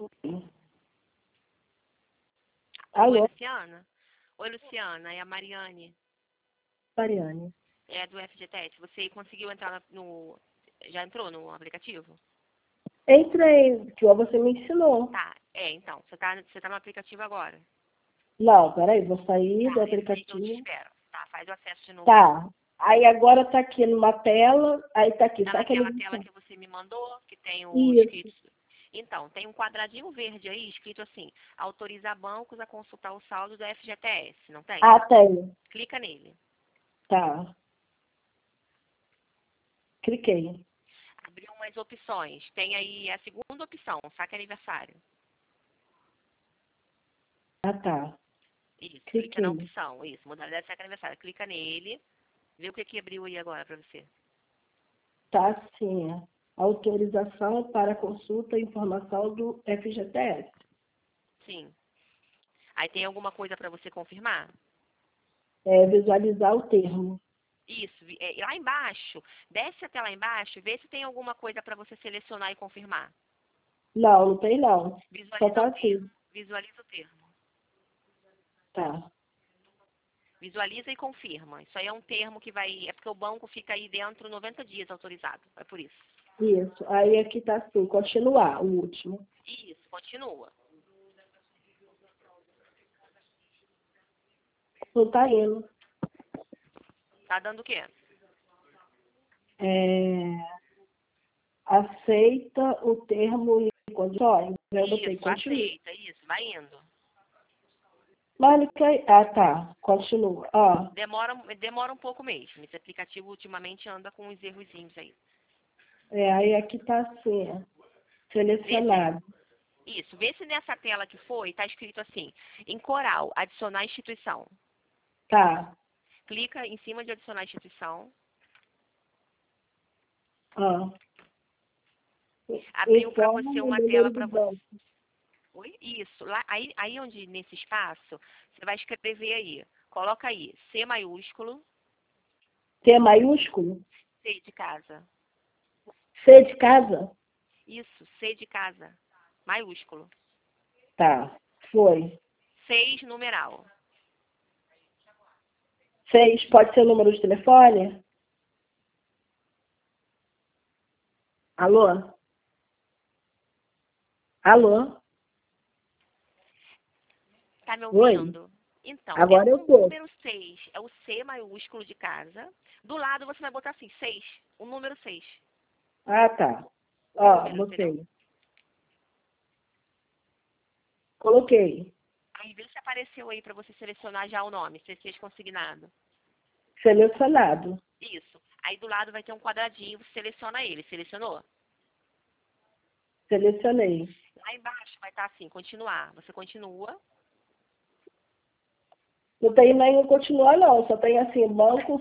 Oi, Alô, Luciana? Oi, Luciana, é a Mariane, Mariane. é do FGTS. Você conseguiu entrar no... Já entrou no aplicativo? Entrei, que você me ensinou. Tá, então, você tá no aplicativo agora. Não, peraí, vou sair do Tá, entra aí que eu te aplicativo. espero. Tá, faz o acesso de novo aí. Tá. Aí agora tá aqui numa tela, aí tá aqui, Tá só que ele naquela tela que você me mandou, que tem o Isso. escrito. Então, tem um quadradinho verde aí, escrito assim, autorizar bancos a consultar o saldo do FGTS, não tem? Ah, tem. Clica nele. Tá. Cliquei. Abriu umas opções. Tem aí a segunda opção, saque aniversário. Ah, tá. Isso, clica na Cliquei. opção, isso, modalidade de saque aniversário. Clica nele, vê o que abriu aí agora pra você. Tá assim, ó. Autorização para consulta e informação do FGTS. Sim. Aí tem alguma coisa pra você confirmar? É, visualizar o termo. Isso, lá embaixo, desce até lá embaixo, vê se tem alguma coisa para você selecionar e confirmar. Não, não tem não. Só Visualiza tá o termo. assim. Visualiza o termo. Tá. Visualiza e confirma. Isso aí é um termo que vai. É porque o banco fica aí dentro 90 dias autorizado. É por isso. Isso. Aí aqui tá assim, continuar, o último. Isso, continua. Não tá indo. Tá dando o quê? É, aceita o termo e condições. Eu botei Isso, continua. aceita, isso, vai indo. Mas não quer... Ah, tá. Continua. Ó, Demora um pouco mesmo. Esse aplicativo ultimamente anda com uns errozinhos aí. aí aqui tá assim, ó. Vê se, Selecionado. vê se nessa tela que foi, tá escrito assim, em coral, adicionar instituição. Tá. Clica em cima de adicionar instituição. Ó. Abriu para Informa você o uma número tela do para você. banco. Oi? Isso. Lá, aí onde, nesse espaço, você vai escrever aí. Coloca aí, C maiúsculo, T maiúsculo? C de casa. C de casa? Isso, C de casa. Maiúsculo. Tá. Foi. 6 numeral. 6 pode ser o número de telefone? Alô? Alô? Tá me Oi? ouvindo? Então, é Agora eu o tô. número 6, é o C maiúsculo de casa. Do lado você vai botar assim, 6, o número 6. Ah, tá. O Ó, número, entendeu? botei. Coloquei. Aí vê se apareceu aí para você selecionar já o nome, se fez consignado. Selecionado. Isso. Aí do lado vai ter um quadradinho, você seleciona ele. Selecionou? Selecionei. Lá embaixo vai estar assim, continuar. Você continua. Não tem nem continuar, não. Só tem assim, banco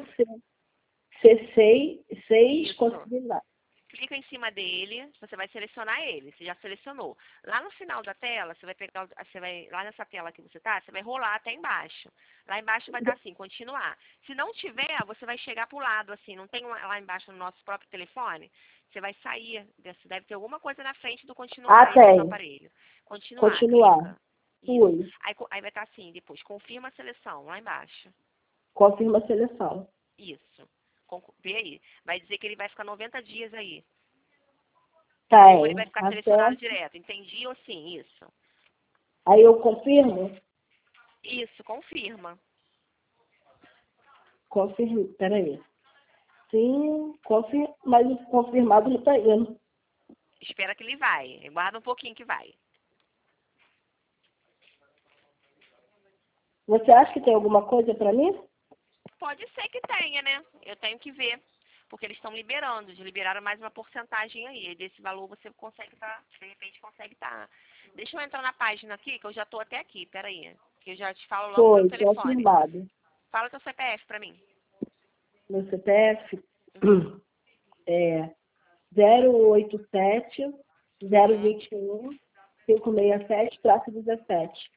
C6 Isso. consignado. Clica em cima dele, você vai selecionar ele, você já selecionou. Lá no final da tela, você vai pegar, lá nessa tela que você tá, você vai rolar até embaixo. Lá embaixo vai estar assim, continuar. Se não tiver, você vai chegar pro lado assim, não tem lá embaixo no nosso próprio telefone, você vai sair, deve ter alguma coisa na frente do continuar aí no seu Tem. aparelho. Continuar, Continuar. clica. Isso. Fui. Aí vai estar assim, depois, confirma a seleção, lá embaixo. Confirma a seleção. Isso. Vê aí. Vai dizer que ele vai ficar 90 dias aí. Ou ele vai Tem. ficar Até. selecionado direto. Entendi ou sim? Isso. Aí eu confirmo? Isso, confirma. Confirmo. Peraí. Sim, mas o confirmado não tá indo. Espera que ele vai. Guarda um pouquinho que vai. Você acha que tem alguma coisa para mim? Pode ser que tenha, né? Eu tenho que ver. Porque eles estão liberando. Eles liberaram mais uma porcentagem aí. E desse valor você consegue estar, de repente consegue estar. Deixa eu entrar na página aqui, que eu já estou até aqui. Peraí. Que eu já te falo logo pelo Foi, telefone. confirmado. Fala teu CPF pra mim. Meu CPF Uhum. é 087 Uhum. 021 567-17.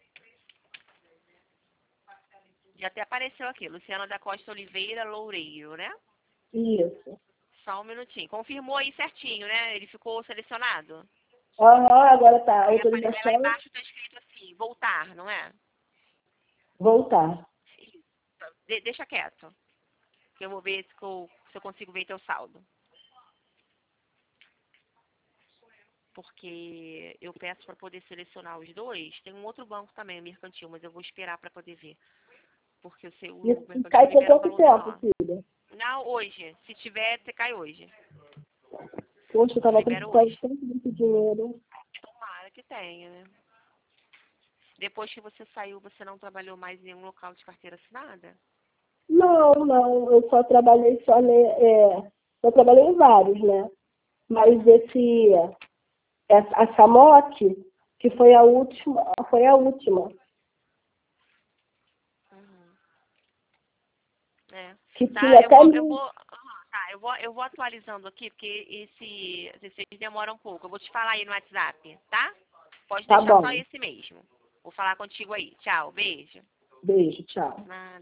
Já até apareceu aqui. Luciana da Costa Oliveira Loureiro, né? Isso. Só um minutinho. Confirmou aí certinho, né? Ele ficou selecionado? Aham, agora tá. Aí aparece, lá Autorização, embaixo está escrito assim, voltar, não é? voltar. Isso. Deixa quieto. Que eu vou ver se eu consigo ver teu saldo. Porque eu peço para poder selecionar os dois. Tem um outro banco também, o mercantil, mas eu vou esperar para poder ver. Porque o E mercantil cai por libera um quanto valor tempo, menor. filha? Não, hoje. Se tiver, você cai hoje. Poxa, eu tava Libera precisando hoje. tanto desse dinheiro. Tomara que tenha, né? Depois que você saiu, você não trabalhou mais em nenhum local de carteira assinada? Não, não, eu só trabalhei eu trabalhei em vários, né? Mas a Samoc, que foi a última, Uhum. É. que Tá, tinha até mil. eu vou atualizando aqui, porque esses demoram um pouco. Eu vou te falar aí no WhatsApp, tá? Pode Tá deixar só bom. esse mesmo. Vou falar contigo aí. Tchau, beijo. Beijo, tchau. Nada.